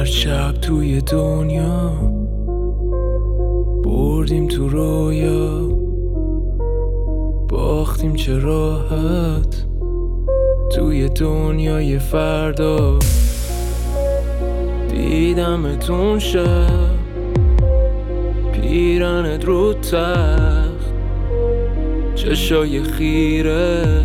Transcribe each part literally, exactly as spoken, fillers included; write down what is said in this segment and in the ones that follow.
هر شب توی دنیا بردیم تو رویا، باختیم چه راحت توی دنیای فردا. دیدمتون شب پیرنت رو تخت، چشای خیره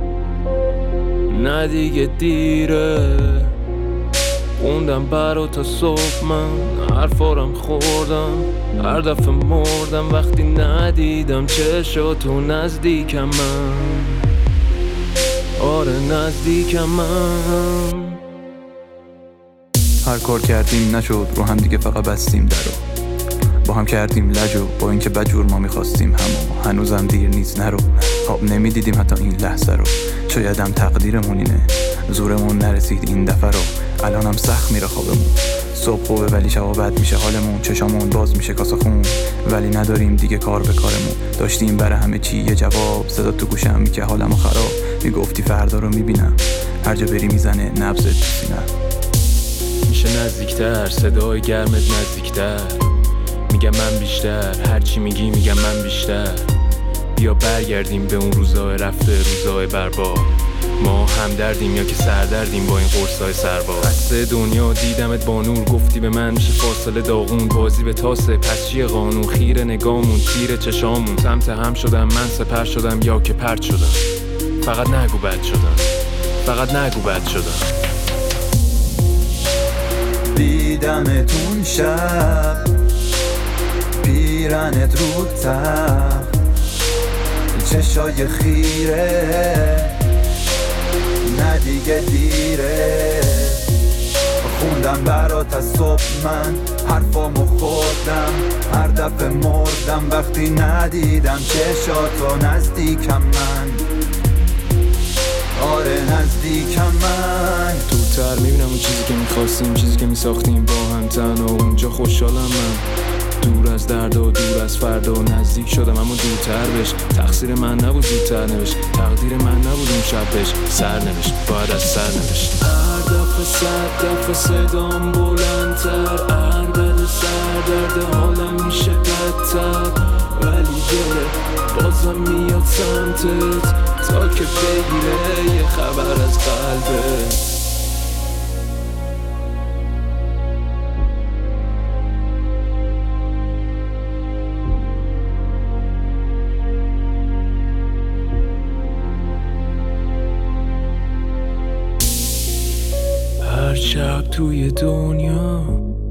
نه دیگه دیره. خوندم برا تا صبح، من حرفارم خوردم، هر دفعه مردم وقتی ندیدم چشاتو نزدیکم من. آره نزدیکم من. هر کار کردیم نشد، رو هم دیگه فقط بستیم درو. با هم کردیم لجو، با اینکه بجور ما میخواستیم همو. هنوزم دیر نیست نرو، خواب نمیدیدیم حتی این لحظه رو. شایدم تقدیرمون اینه، زورمون نرسید این دفعه رو. الانم سخت میره خوابمون، صبح خوبه ولی شبا بد میشه حالمون. چشامون باز میشه کاسه خون، ولی نداریم دیگه کار به کارمون. داشتیم برای همه چی یه جواب، صدا تو گوشم میگه حالمو خراب. میگفتی فردا رو میبینم، هر جا بری میزنه نبضت تو سینم. میشه نزدیکتر، صدای گرمت نزدیکتر. میگم من بیشتر، هرچی میگی میگم من بیشتر. بیا برگردیم به اون روزای رفته، روزای برباد. ما هم دردیم یا که سردردیم با این قرصای سرباز. خسته دنیا دیدمت با نور، گفتی به من میشه فاصله داغون. بازی به تاسه پس چیه قانون، خیره نگامون تیر چشامون. سمت هم شدم من سپر شدم یا که پرت شدم. فقط نگو بد شدم، فقط نگو بد شدم. دیدمتون شب پیرنت رو تخت، چشای خیره نه دیگه دیره. خوندم برات از صبح من حرفامو خوردم، هر دفعه مردم وقتی ندیدم چشاتو نزدیکم من. آره نزدیکم من. دورتر میبینم اون چیزی که میخواستیم، چیزی که میساختیم با هم تنها. اونجا خوشحالم من، دور از درد و دور از فردا. نزدیک شدم اما دورتر بش، تقصیر من نبود زودتر نوشت. تقدیر من نبود اون شب بش سر نوشت، باید از سر نوشت. هر دفعه صد دفعه صدام بلندتر، هر درد سر درد حالم میشه بدتر. ولی دله بازم میاد سمتت تا که بگیره یه خبر از قلبت. هر شب توی دنیا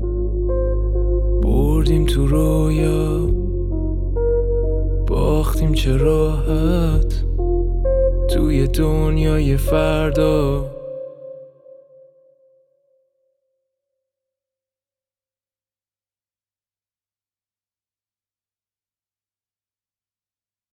بردیم تو رویا، باختیم چه راحت توی دنیای فردا.